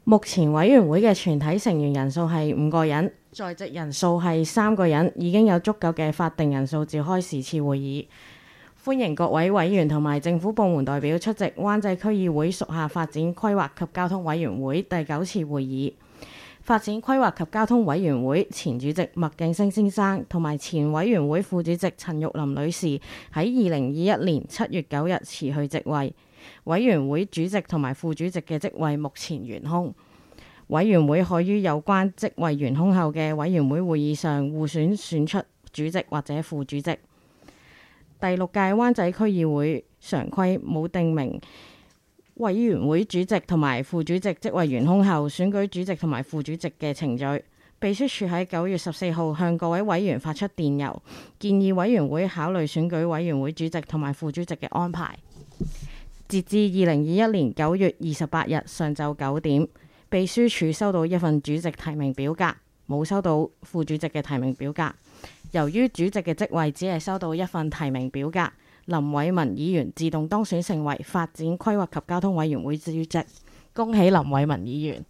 目前委員會嘅全體成員人數係5個人，在席人數係3個人，已經有足夠嘅法定人數召開是次會議。歡迎各位委員同埋政府部門代表出席灣仔區議會屬下發展規劃及交通委員會第9次會議。發展規劃及交通委員會前主席麥敬升先生同埋前委員會副主席陳玉林女士喺2021年7月9日辭去職位。委員會主席同埋副主席嘅職位目前懸空。委員會可於有關職位懸空後嘅委員會會議上互選出主席或者副主席。第6屆灣仔區議會常規冇定明委員會主席同埋副主席職位懸空後選舉主席同埋副主席嘅程序。秘書處喺9月14號向各位委員發出電郵，建議委員會考慮選舉委員會主席同埋副主席嘅安排。截至2021年9月28日上晝9點，秘書處收到一份主席提名表格，冇收到副主席嘅提名表格。由於主席嘅職位只係收到一份提名表格，林偉文議員自動當選成為發展規劃及交通委員會主席。恭喜林偉文議員！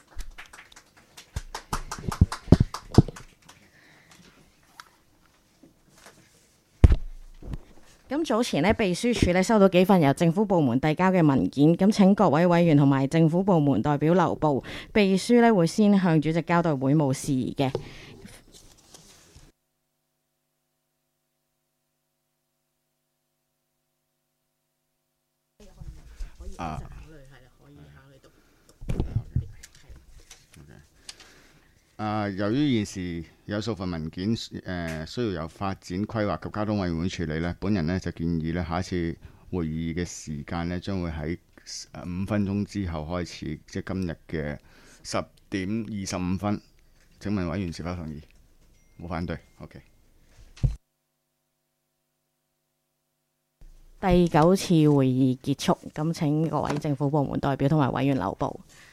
咁早前呢，秘書處收到幾份由政府部門遞交嘅文件，咁請各位委員同埋政府部門代表留步。秘書會先向主席交代會務事宜嘅。 由於現時有數份文件需要由發展規劃及交通委員會處理呢，本人呢就建議呢下一次會議嘅時間呢將會喺5分鐘之後開始，即係今日嘅10點25分。請問委員是否同意？冇反對。OK。 第9次會議結束，咁請各位政府部門代表同埋委員留步。